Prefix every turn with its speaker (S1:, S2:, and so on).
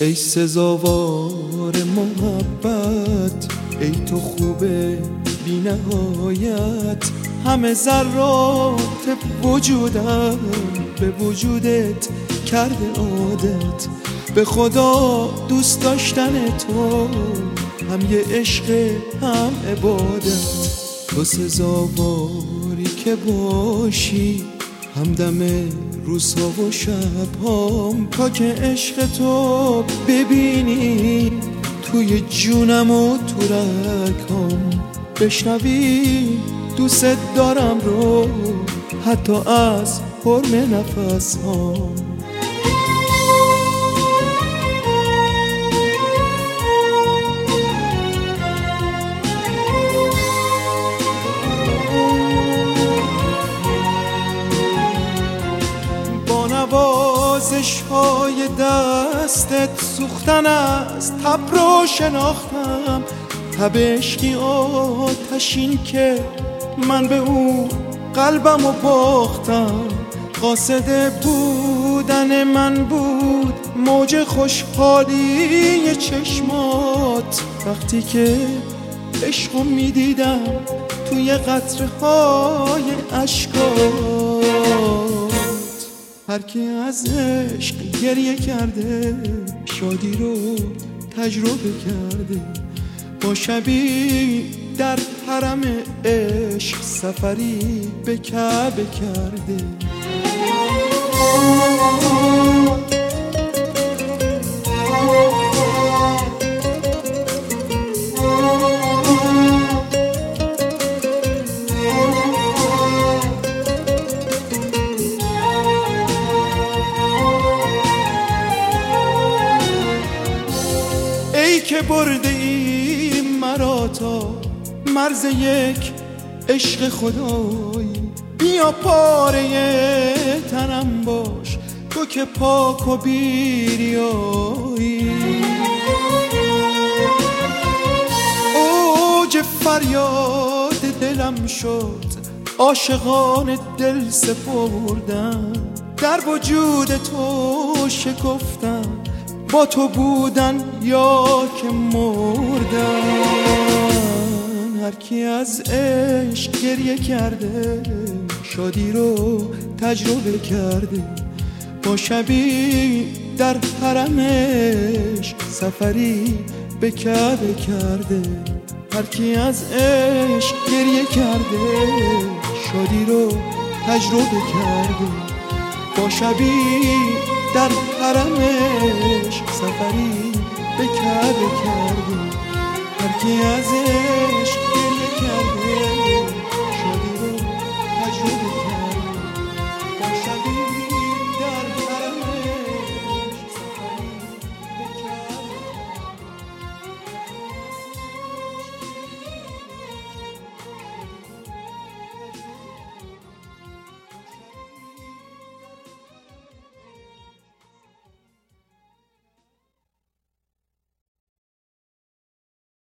S1: ای سزاوار محبت، ای تو خوبه بی نهایت. همه ذرات وجودم به وجودت کرده عادت. به خدا دوست داشتن تو هم یه عشق هم عبادت. تو سزاواری که باشی همدم روزها و شبهام، تا که عشق تو ببینی توی جونم و تو رگام. بشنوی دوست دارم رو حتی از حرم نفس هام. با نوازش های دستت سوختن از تب رو شناختم. تب عشقی آتشین که من به اون قلبم و باختم. قاصد بودن من بود موج خوشحالی چشمات، وقتی که عشقو میدیدم توی قطره های اشکات. هر کی از عشق گریه کرده شادی رو تجربه کرده. با شبی در حرم عشق سفری به کعبه کرده. ای که برده ای مرا تا مرز یک عشق خدایی، بیا پاره تنم باش تو که پاک و بیریایی. اوج فریاد دلم شد عاشقان دل سپردم. در وجود تو شکفتم با تو بودن یا که مردن. هر کی از عشق گریه کرده شادی رو تجربه کرده. با شبی در حرم عشق سفری به کعبه کرده. هر کی از عشق گریه کرده شادی رو تجربه کرده. با شبی در حرم عشق سفری به کعبه کرده. هر کی از عشق گریه کرده